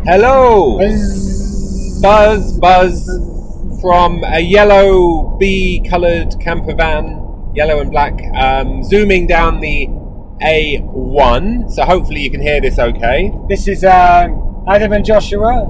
Hello! Buzz. Buzz from a yellow bee-coloured camper van, yellow and black, zooming down the A1, so hopefully you can hear this okay. This is Adam and Joshua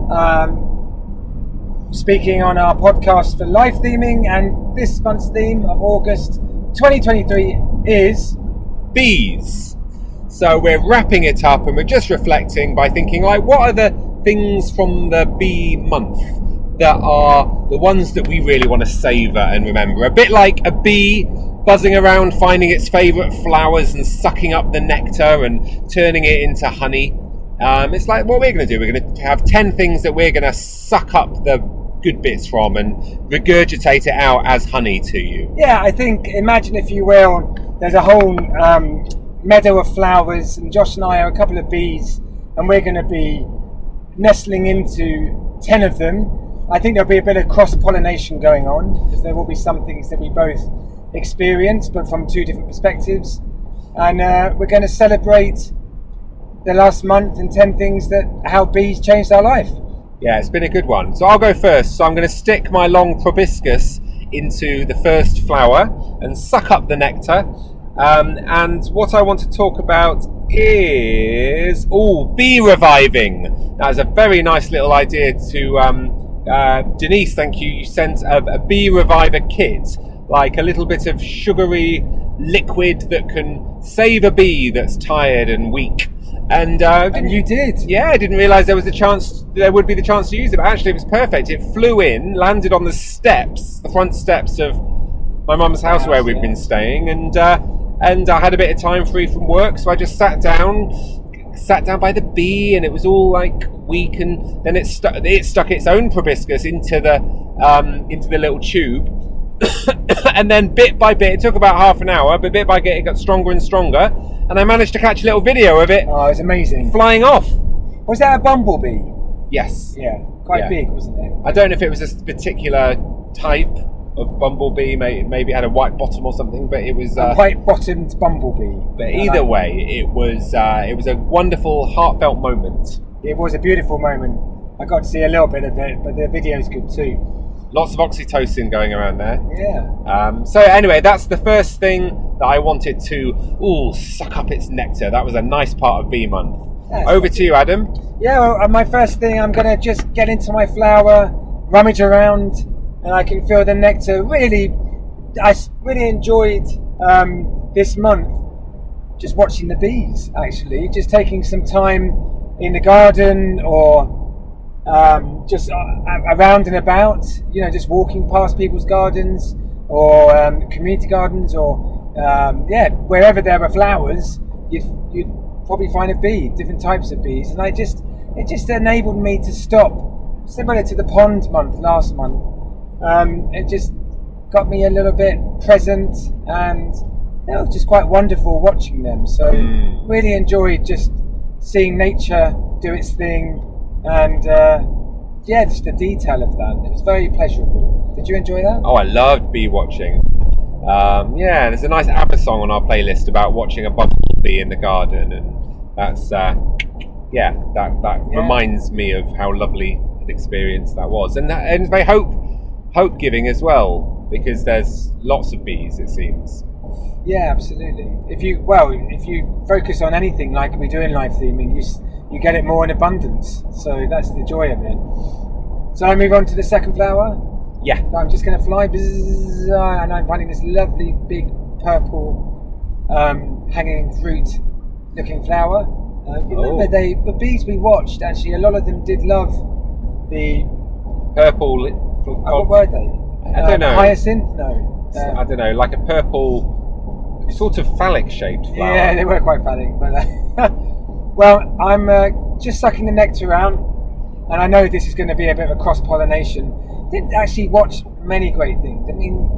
speaking on our podcast for life theming, and this month's theme of August 2023 is bees. So we're wrapping it up and we're just reflecting by thinking, like, what are the things from the bee month that are the ones that we really want to savour and remember? A bit like a bee buzzing around finding its favourite flowers and sucking up the nectar and turning it into honey. It's like what we're going to do. We're going to have 10 things that we're going to suck up the good bits from and regurgitate it out as honey to you. Yeah, I think, imagine if you will, there's a whole meadow of flowers, and Josh and I are a couple of bees, and we're going to be nestling into 10 of them. I think there'll be a bit of cross-pollination going on, because there will be some things that we both experience, but from two different perspectives. And we're going to celebrate the last month and 10 things that how bees changed our life. Yeah, it's been a good one. So I'll go first. So I'm going to stick my long proboscis into the first flower and suck up the nectar. And what I want to talk about is bee reviving. That was a very nice little idea to Denise. Thank you. You sent a bee reviver kit, like a little bit of sugary liquid that can save a bee that's tired and weak. And you did. Yeah, I didn't realise there would be the chance to use it, but actually it was perfect. It flew in, landed on the front steps of my mum's house where we've been staying, and I had a bit of time free from work, so I just sat down by the bee, and it was all like weak, and then it stuck its own proboscis into the little tube. And then bit by bit, it took about half an hour, but bit by bit it got stronger and stronger, and I managed to catch a little video of it. Oh, it was amazing. Flying off. Was that a bumblebee? Yes. Yeah, quite big, wasn't it? I don't know if it was a particular type of bumblebee, maybe it had a white bottom or something, but it was a white-bottomed bumblebee. But either way, it was a wonderful, heartfelt moment. It was a beautiful moment. I got to see a little bit of it, but the video's good too. Lots of oxytocin going around there. Yeah. So anyway, that's the first thing that I wanted to suck up its nectar. That was a nice part of bee month. Over to you, Adam. Yeah, well, my first thing, I'm going to just get into my flower, rummage around, and I can feel the nectar. I really enjoyed this month just watching the bees, actually. Just taking some time in the garden or just around and about, just walking past people's gardens or community gardens or wherever there are flowers, you'd probably find a bee, different types of bees, and it just enabled me to stop, similar to the pond month last month. It just got me a little bit present, and it was just quite wonderful watching them. So really enjoyed just seeing nature do its thing, and just the detail of that. It was very pleasurable. Did you enjoy that? Oh, I loved bee watching. There's a nice ABBA song on our playlist about watching a bumblebee in the garden, and that's that reminds me of how lovely an experience that was, and it's very hope giving as well, because there's lots of bees, it seems. Yeah, absolutely. If you focus on anything like we do in life theming, you get it more in abundance. So that's the joy of it. So I move on to the second flower. Yeah. I'm just going to fly, and I'm finding this lovely big purple hanging fruit looking flower. Remember the bees we watched, actually a lot of them did love the purple. What were they? I don't know. Hyacinth? No. I don't know, like a purple, sort of phallic shaped flower. Yeah, they were quite phallic. But well, I'm just sucking the nectar around, and I know this is going to be a bit of a cross pollination. Didn't actually watch many great things. I mean,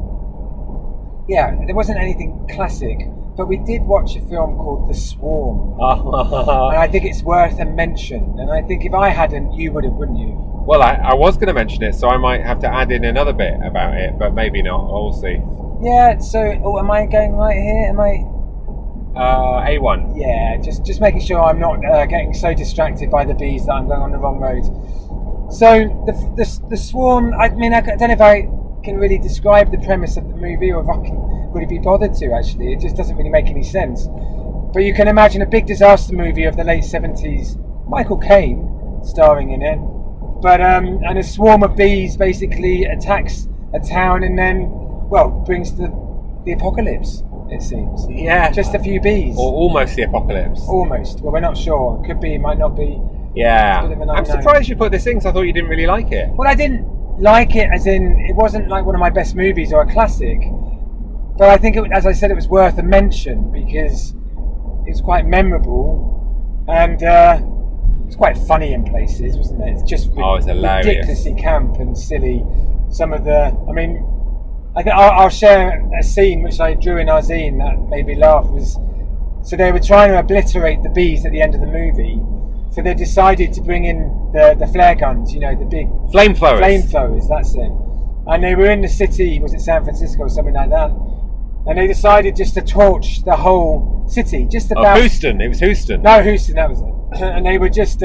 there wasn't anything classic, but we did watch a film called The Swarm, and I think it's worth a mention. And I think if I hadn't, you would have, wouldn't you? Well, I was going to mention it, so I might have to add in another bit about it, but maybe not. We'll see. Yeah. So, am I going right here? Am I? A1. Yeah, just making sure I'm not getting so distracted by the bees that I'm going on the wrong road. So the swarm. I mean, I don't know if I can really describe the premise of the movie, or if I can really be bothered to. Actually, it just doesn't really make any sense. But you can imagine a big disaster movie of the late 70s, Michael Caine starring in it. But and a swarm of bees basically attacks a town and then, well, brings the apocalypse. It seems. Yeah. Just a few bees. Or almost the apocalypse. Almost. Well, we're not sure. Could be, might not be. Yeah. It's a bit of an I'm unknown. surprised you put this in because I thought you didn't really like it. Well, I didn't like it as in, it wasn't like one of my best movies or a classic. But I think, as I said, it was worth a mention because it's quite memorable and it's quite funny in places, wasn't it? It's just it's hilarious. Ridiculously camp and silly. Some of the, I mean, I think I'll share a scene which I drew in our zine that made me laugh. So they were trying to obliterate the bees at the end of the movie. So they decided to bring in the flare guns, you know, the big flamethrowers. That's it. And they were in the city, was it San Francisco or something like that? And they decided just to torch the whole city, just about. Houston. It was Houston. No, Houston. That was it. And they were just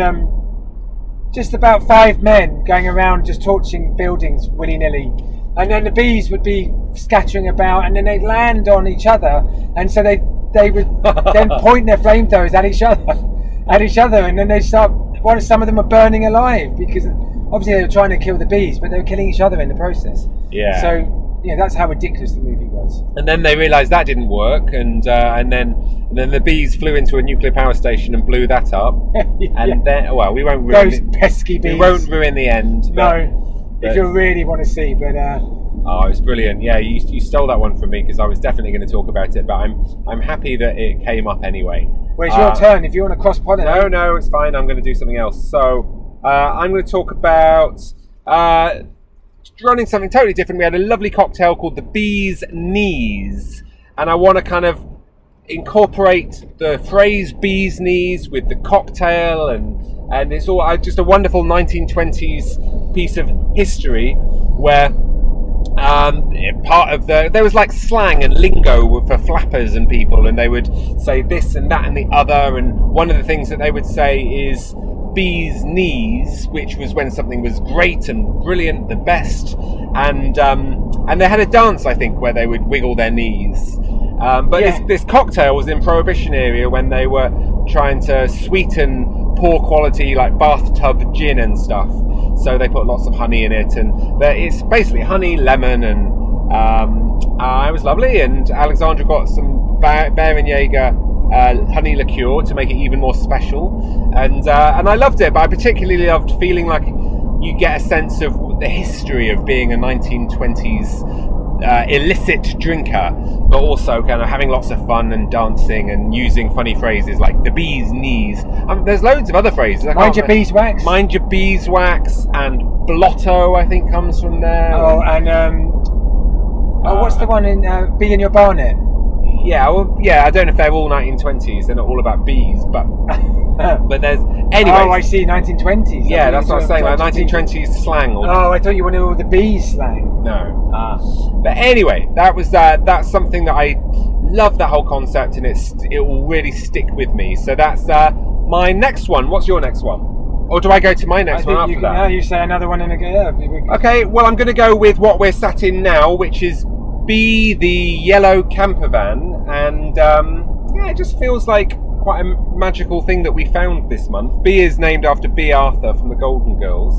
about 5 men going around just torching buildings willy-nilly. And then the bees would be scattering about, and then they'd land on each other, and so they would then point their flamethrowers at each other, and then they'd start. Some of them were burning alive because obviously they were trying to kill the bees, but they were killing each other in the process. Yeah. So that's how ridiculous the movie was. And then they realised that didn't work, and then the bees flew into a nuclear power station and blew that up. And then, well, we won't ruin those pesky bees. We won't ruin the end. No. If you really want to see, but it was brilliant. Yeah, you stole that one from me because I was definitely going to talk about it, but I'm happy that it came up anyway. Well, it's your turn. If you want to cross-pollinate. No, it's fine. I'm going to do something else. So I'm going to talk about running something totally different. We had a lovely cocktail called the Bee's Knees, and I want to kind of incorporate the phrase "bee's knees" with the cocktail, and it's all just a wonderful 1920s piece of history where there was like slang and lingo for flappers and people, and they would say this and that and the other, and one of the things that they would say is bee's knees, which was when something was great and brilliant, the best, and they had a dance, I think, where they would wiggle their knees. This cocktail was in Prohibition area when they were trying to sweeten poor quality like bathtub gin and stuff. So they put lots of honey in it, and it's basically honey, lemon, and it was lovely. And Alexandra got some Baron Jaeger honey liqueur to make it even more special, and I loved it. But I particularly loved feeling like you get a sense of the history of being a 1920s illicit drinker, but also kind of having lots of fun and dancing and using funny phrases like the bee's knees. There's loads of other phrases. Mind your beeswax. Mind your beeswax, and blotto, I think, comes from there. Oh, and what's the one in Bee in Your Barnet? Yeah, I don't know if they're all 1920s. They're not all about bees, but there's anyway. Oh, I see, 1920s. Yeah, that's what I was saying. Like 1920s slang. I thought you wanted all the bees slang. No. But anyway, that's something that I love, that whole concept, and it will really stick with me. So that's my next one. What's your next one? Or do I go to my next one after that? Now you say another one and again. Okay, well, I'm going to go with what we're sat in now, which is Bee the yellow camper van, and it just feels like quite a magical thing that we found this month. Bee is named after Bea Arthur from the Golden Girls,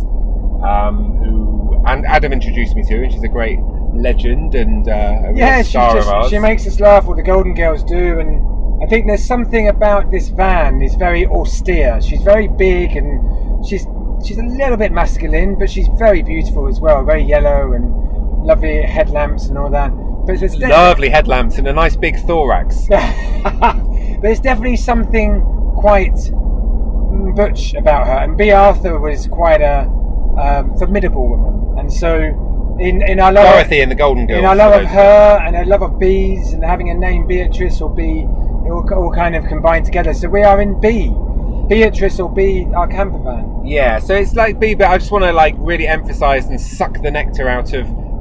who Adam introduced me to, and she's a great legend and a real star of ours. She makes us laugh, what the Golden Girls do, and I think there's something about this van is very austere. She's very big, and she's a little bit masculine, but she's very beautiful as well, very yellow and lovely headlamps and all that. But it's lovely headlamps and a nice big thorax. But it's definitely something quite butch about her. And Bea Arthur was quite a formidable woman. And so in our love Dorothy in the Golden Girls, in our love of her and our love of bees and having a name Beatrice or Bee, it all kind of combined together. So we are in Bee. Beatrice or Bee, our camper van. Yeah, so it's like Bee, but I just want to like really emphasise and suck the nectar out of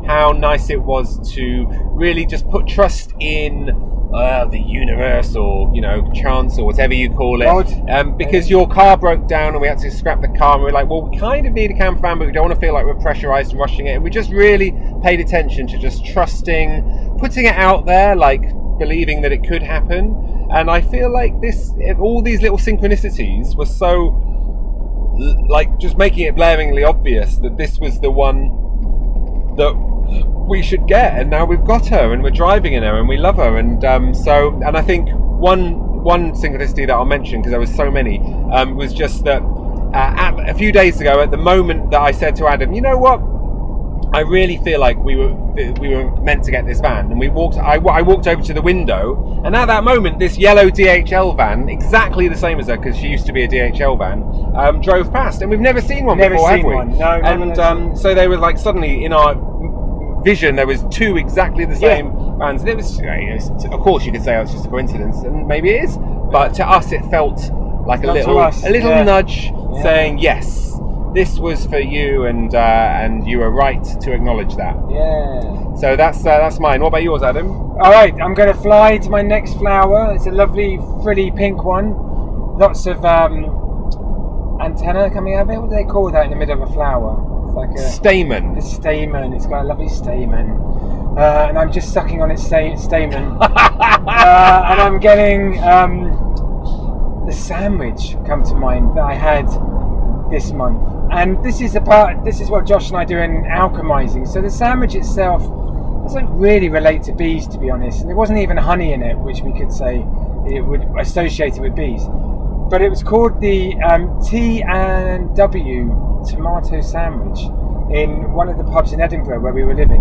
how nice it was to really just put trust in the universe, or chance, or whatever you call it, because your car broke down and we had to scrap the car, and we were like, well, we kind of need a camper van, but we don't want to feel like we're pressurized and rushing it. And we just really paid attention to just trusting, putting it out there, like believing that it could happen. And I feel like all these little synchronicities were so, like, just making it blaringly obvious that this was the one that we should get, and now we've got her, and we're driving in her, and we love her, and I think one synchronicity that I'll mention, because there was so many, was just that a few days ago, at the moment that I said to Adam, you know what, I really feel like we were meant to get this van, and I walked over to the window, and at that moment this yellow DHL van, exactly the same as her, because she used to be a DHL van, drove past, and we've never seen one before, have we? No, and so they were like, suddenly in our vision there was two exactly the same vans, and it was, of course you could say it's just a coincidence, and maybe it is, but to us it felt like a little nudge saying, yes, this was for you, and you were right to acknowledge that. Yeah. So that's mine. What about yours, Adam? All right, I'm going to fly to my next flower. It's a lovely, frilly pink one. Lots of antenna coming out of it. What do they call that in the middle of a flower? It's like a stamen. A stamen. It's got a lovely stamen, and I'm just sucking on its stamen, and I'm getting the sandwich come to mind that I had this month. And this is what Josh and I do in alchemizing. So the sandwich itself doesn't really relate to bees, to be honest, and there wasn't even honey in it, which we could say it would associate it with bees. But it was called the T&W tomato sandwich in one of the pubs in Edinburgh where we were living.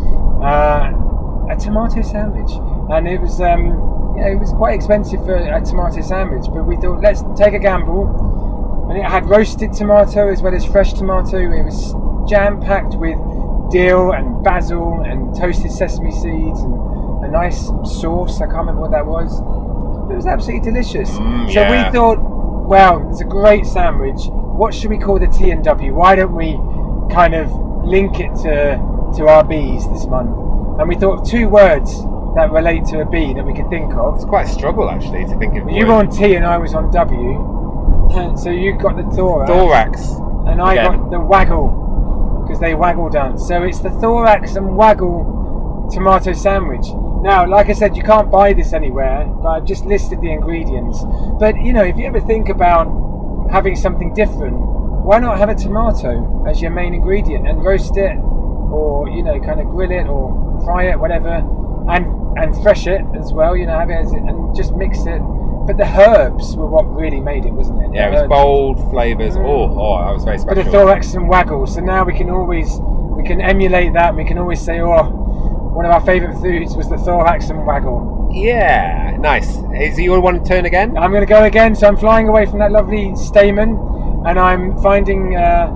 A tomato sandwich, and it was it was quite expensive for a tomato sandwich, but we thought, let's take a gamble. And it had roasted tomato as well as fresh tomato. It was jam-packed with dill and basil and toasted sesame seeds and a nice sauce. I can't remember what that was. It was absolutely delicious. So we thought, wow, it's a great sandwich. What should we call the T&W? Why don't we kind of link it to our bees this month? And we thought of two words that relate to a bee that we could think of. It's quite a struggle, actually, to think of. You were on T and I was on W. So you got the thorax, and I got the waggle, because they waggle dance. So it's the thorax and waggle tomato sandwich. Now, like I said, you can't buy this anywhere, but I've just listed the ingredients. But if you ever think about having something different, why not have a tomato as your main ingredient and roast it, or kind of grill it or fry it, whatever, and fresh it as well. Have it and just mix it. But the herbs were what really made it, wasn't it? Yeah, it was bold flavours. Oh, that was very special. But the thorax and waggle. So now we can emulate that. And we can always say, one of our favourite foods was the thorax and waggle. Yeah, nice. Is it your one turn again? I'm going to go again. So I'm flying away from that lovely stamen, and I'm finding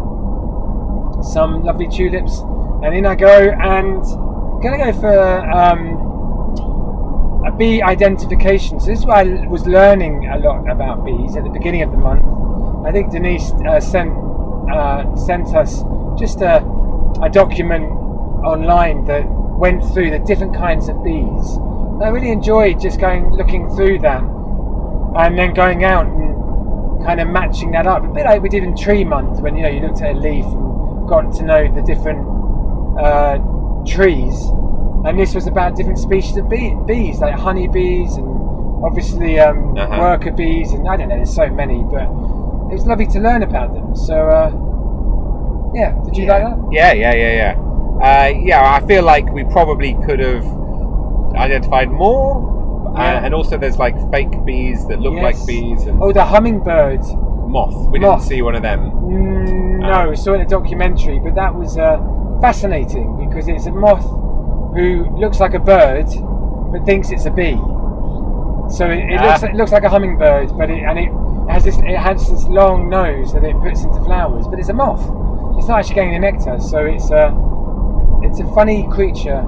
some lovely tulips. And in I go, and I'm going to go for a bee identification. So this is why I was learning a lot about bees at the beginning of the month. I think Denise sent us just a document online that went through the different kinds of bees. And I really enjoyed just looking through that, and then going out and kind of matching that up, a bit like we did in Tree Month, when you looked at a leaf and got to know the different trees. And this was about different species of bees, like honeybees and obviously worker bees, and I don't know, there's so many, but it was lovely to learn about them. So, did you like that? Yeah, I feel like we probably could have identified more, and also there's like fake bees that look like bees. And the hummingbird. Moth. We didn't see one of them. No, we saw it in a documentary, but that was fascinating, because it's a moth who looks like a bird but thinks it's a bee. So it looks like a hummingbird, but it has this long nose that it puts into flowers, but it's a moth. It's not actually getting the nectar, so it's a funny creature.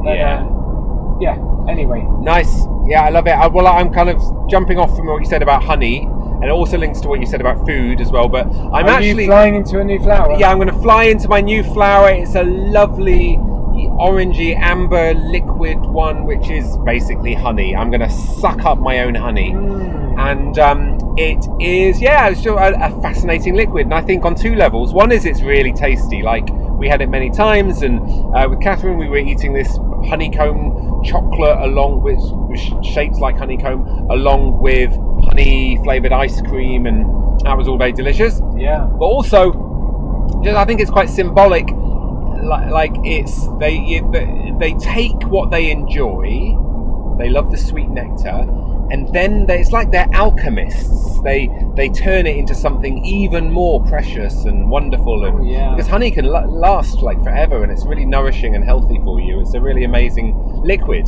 Anyway. Nice. Yeah, I love it. I'm kind of jumping off from what you said about honey, and it also links to what you said about food as well, but Are you flying into a new flower? Yeah, I'm going to fly into my new flower. It's a lovely orangey amber liquid one, which is basically honey. I'm going to suck up my own honey. And it is, it's still a fascinating liquid. And I think on two levels. One is it's really tasty. Like, we had it many times, and with Catherine we were eating this honeycomb chocolate along with, shaped like honeycomb, along with honey flavoured ice cream, and that was all very delicious. Yeah. But also, just I think it's quite symbolic. Like it's they take what they enjoy. They love the sweet nectar, and then it's like they're alchemists. They turn it into something even more precious and wonderful, and because honey can last like forever, and it's really nourishing and healthy for you. It's a really amazing liquid.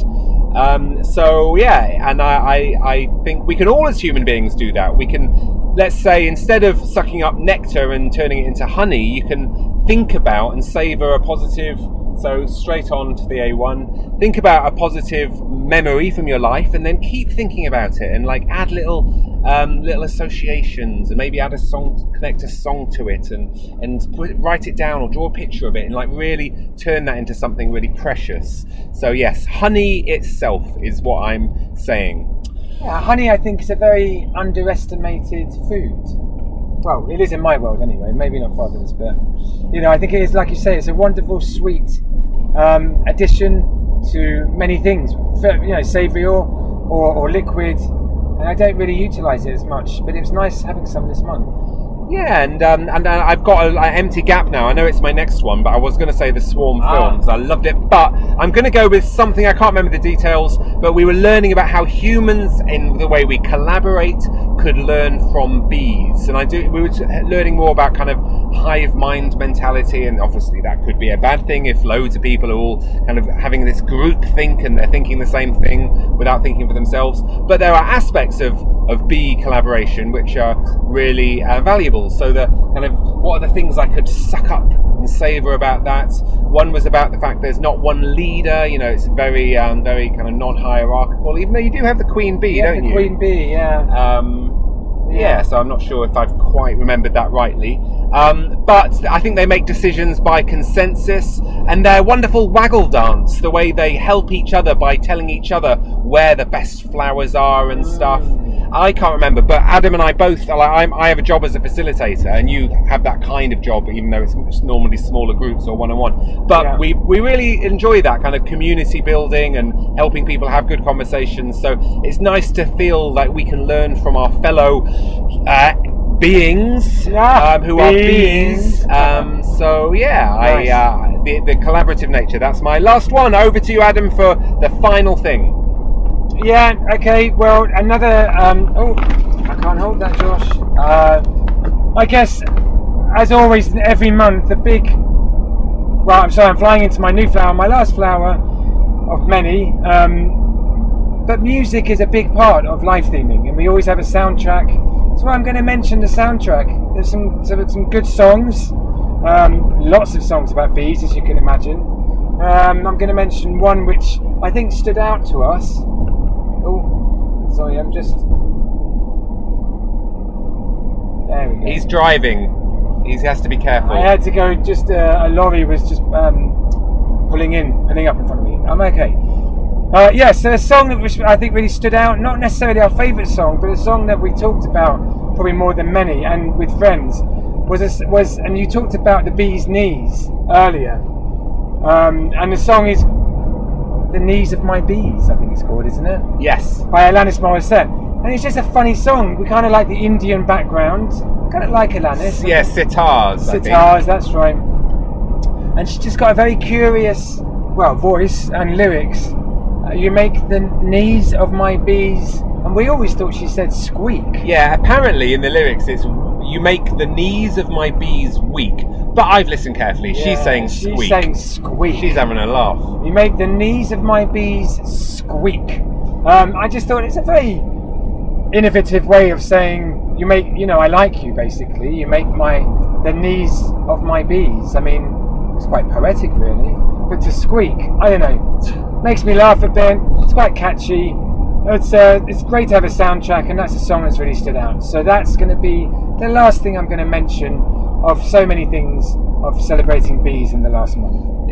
So yeah, and I think we can all as human beings do that. We can, let's say, instead of sucking up nectar and turning it into honey, you can think about and savour a positive. So straight on to the A1. Think about a positive memory from your life, and then keep thinking about it, and like add little associations, and maybe add a song, connect a song to it, and write it down or draw a picture of it, and like really turn that into something really precious. So yes, honey itself is what I'm saying. Yeah, honey, I think, is a very underestimated food. Well, it is in my world anyway, maybe not for others, but I think it is, like you say, it's a wonderful sweet addition to many things, savoury or liquid, and I don't really utilise it as much, but it was nice having some this month. Yeah, and I've got an empty gap now. I know it's my next one, but I was going to say the Swarm films. I loved it, but I'm going to go with something, I can't remember the details, but we were learning about how humans, in the way we collaborate, could learn from bees. And we were learning more about kind of hive mind mentality, and obviously that could be a bad thing if loads of people are all kind of having this group think and they're thinking the same thing without thinking for themselves. But there are aspects of bee collaboration which are really valuable. So the kind of, what are the things I could suck up and savour about that? One was about the fact there's not one leader. It's very very kind of non-hierarchical, even though you do have the queen bee, don't you? The queen bee, so I'm not sure if I've quite remembered that rightly. But I think they make decisions by consensus, and their wonderful waggle dance, the way they help each other by telling each other where the best flowers are and stuff. I can't remember, but Adam and I both, I have a job as a facilitator, and you have that kind of job, even though it's normally smaller groups or one-on-one. But we really enjoy that kind of community building and helping people have good conversations. So it's nice to feel like we can learn from our fellow beings who are bees. Nice. The collaborative nature. That's my last one. Over to you, Adam, for the final thing. Yeah, okay, well, another, I can't hold that, Josh. I guess, as always, every month, I'm flying into my new flower, my last flower of many, but music is a big part of life theming, and we always have a soundtrack, so I'm going to mention the soundtrack. There's some good songs, lots of songs about bees, as you can imagine. I'm going to mention one which I think stood out to us. Oh, sorry, I'm just... There we go. He's driving. He has to be careful. I had to go, a lorry was just pulling up in front of me. I'm okay. So a song which I think really stood out, not necessarily our favourite song, but a song that we talked about probably more than many, and with friends, was and you talked about the bee's knees earlier. And the song is The Knees of My Bees, I think it's called, isn't it? Yes. By Alanis Morissette. And it's just a funny song. We kind of like the Indian background. Kind of like Alanis. Yeah, sitars. Sitars, that's right. And she's just got a very curious, voice and lyrics. You make the knees of my bees, and we always thought she said squeak. Yeah, apparently in the lyrics it's you make the knees of my bees weak. But I've listened carefully. Yeah, she's saying squeak. She's saying squeak. She's having a laugh. You make the knees of my bees squeak. I just thought it's a very innovative way of saying you make, I like you, basically. You make the knees of my bees. I mean, it's quite poetic, really. But to squeak, I don't know, makes me laugh a bit. It's quite catchy. It's great to have a soundtrack, and that's a song that's really stood out. So that's going to be the last thing I'm going to mention of so many things of celebrating bees in the last month.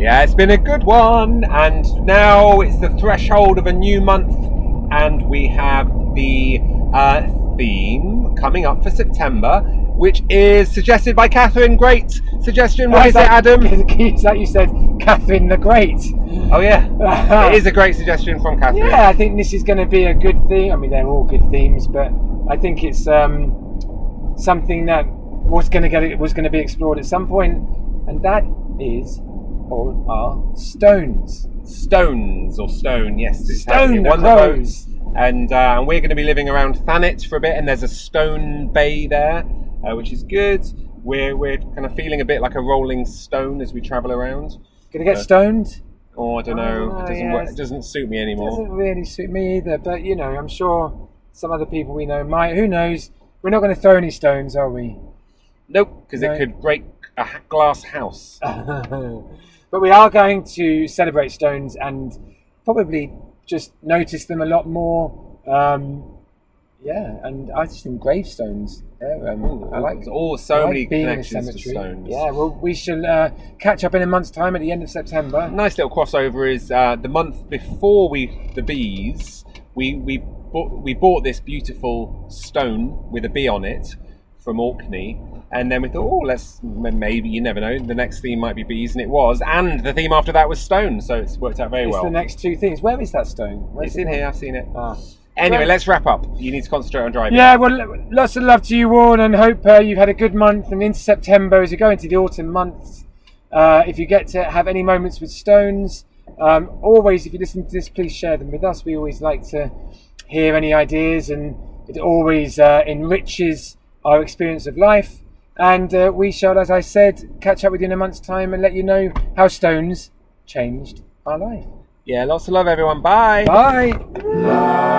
Yeah, it's been a good one, and now it's the threshold of a new month, and we have the theme coming up for September, which is suggested by Catherine. Great suggestion. What is it, Adam? Is that you said Catherine the Great? Oh yeah, it is a great suggestion from Catherine. Yeah, I think this is going to be a good theme. I mean, they're all good themes, but I think it's something that was going to be explored at some point, and that is all our stones. Stones or stone, yes. Stone one that of grows. those. And we're going to be living around Thanet for a bit, and there's a stone bay there, which is good. We're kind of feeling a bit like a rolling stone as we travel around. Gonna get stoned? Oh, I don't know. Oh, It doesn't work. It doesn't suit me anymore. Doesn't really suit me either, but you know, I'm sure some other people we know might. Who knows? We're not going to throw any stones, are we? Nope, because No. it could break a glass house. But we are going to celebrate stones and probably just notice them a lot more. And I just think gravestones. I like so many being in a connections to cemetery. stones. Yeah, well, we shall catch up in a month's time at the end of September. Nice little crossover is the month before the bees. We bought this beautiful stone with a bee on it from Orkney, and then we thought, maybe, you never know, the next theme might be bees, and it was, and the theme after that was stone, so it's worked out very It's well. the next two things. Where is that stone? It's in here. I've seen it. Ah. Anyway, let's wrap up. You need to concentrate on driving. Yeah, well, lots of love to you all, and hope you've had a good month. And into September, as you go into the autumn months, if you get to have any moments with stones, always, if you listen to this, please share them with us. We always like to hear any ideas, and it always enriches our experience of life. And we shall, as I said, catch up with you in a month's time and let you know how stones changed our life. Yeah, lots of love, everyone. Bye. Bye.